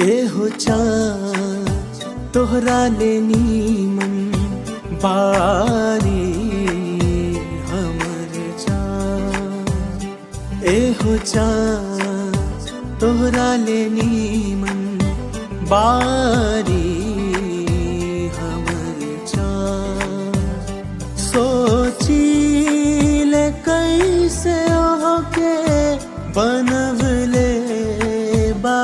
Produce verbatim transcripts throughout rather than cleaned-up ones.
एहो चाँद तोहरा लेनी मन बारी हमर चाँद। एहो चाँद तोहरा लेनी मन बारी हमर चाँद। सोची ले कैसे ओके बनवले बा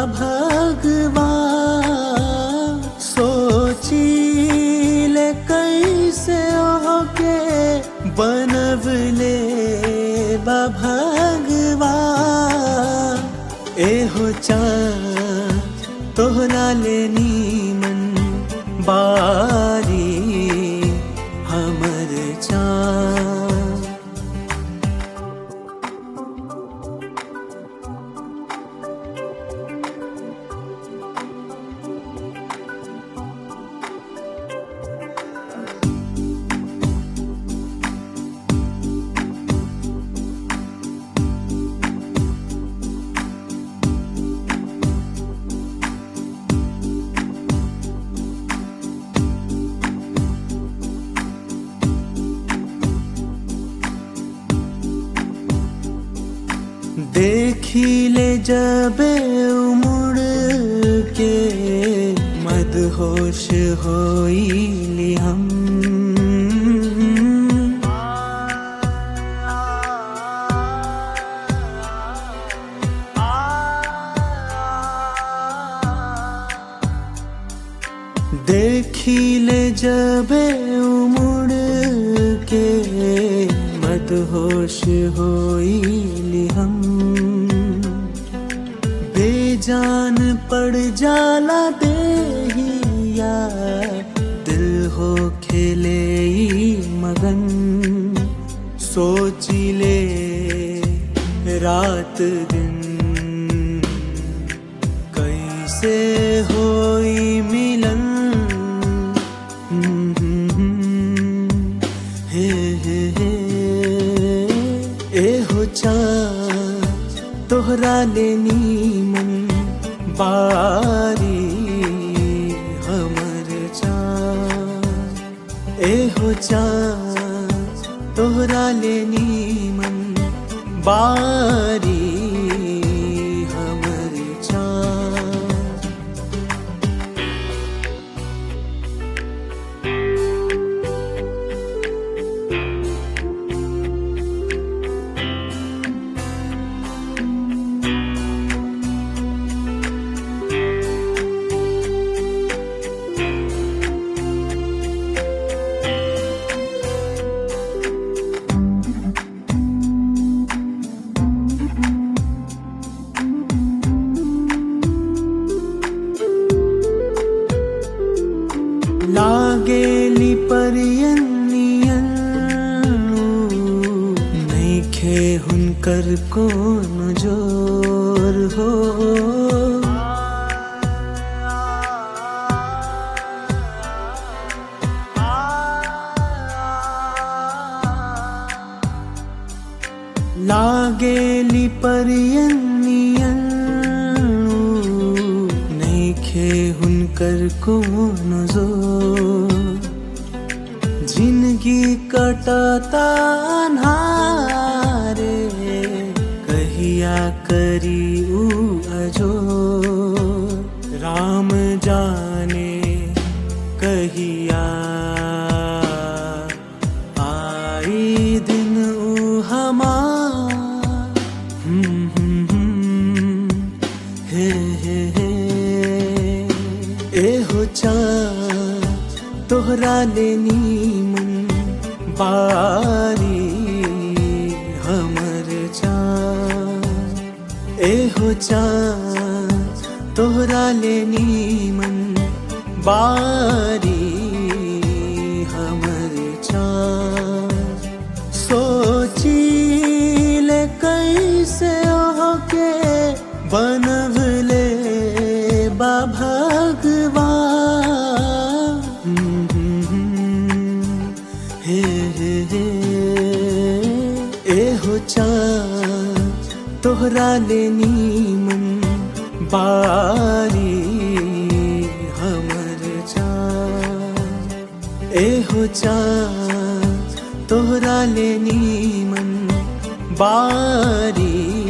भगवान। सोचीले कैसे ओके बनवले बा भगवान। एहो चाँद तोहरा लेनी मन बारी हमर चाँद। देखिले जबे उमुड़ के मदहोश होइली हम। देखिले जबे उमुड़ के मदहोश होइली हम। बेजान पड़ जाला देहिया दिल हो खेले मगन। सोचिले रात दिन कैसे होई मिलन। हे हे हे एहो चाँद तोहरा लेनी मन बारी हमर चाँद। एहो चाँद तोहरा लेनी मन बारी हमर चाँद। लागेली परियनियन नइखे हुनकर कोनो जोर हो। लागेली परियनियन नइखे हुनकर कोनो जोर। जिंदगी कटता अन्हारे कहिया करी ऊ अजोर। राम जाने कहिया आई दिन ऊ हमार। हम्म हम्म हम्म हे हे हे एहो चाँद तोहरा लेनी मन बारी हमर चाँद। एहो चाँद तोहरा लेनी मन बारी हमर चाँद। सोचीले कैसे ओके बनवले बा भगवान। हे हे हे एहो चाँद तोहरा लेनी मन बारी ए हो चाँद तोहरा ले नीमन बारी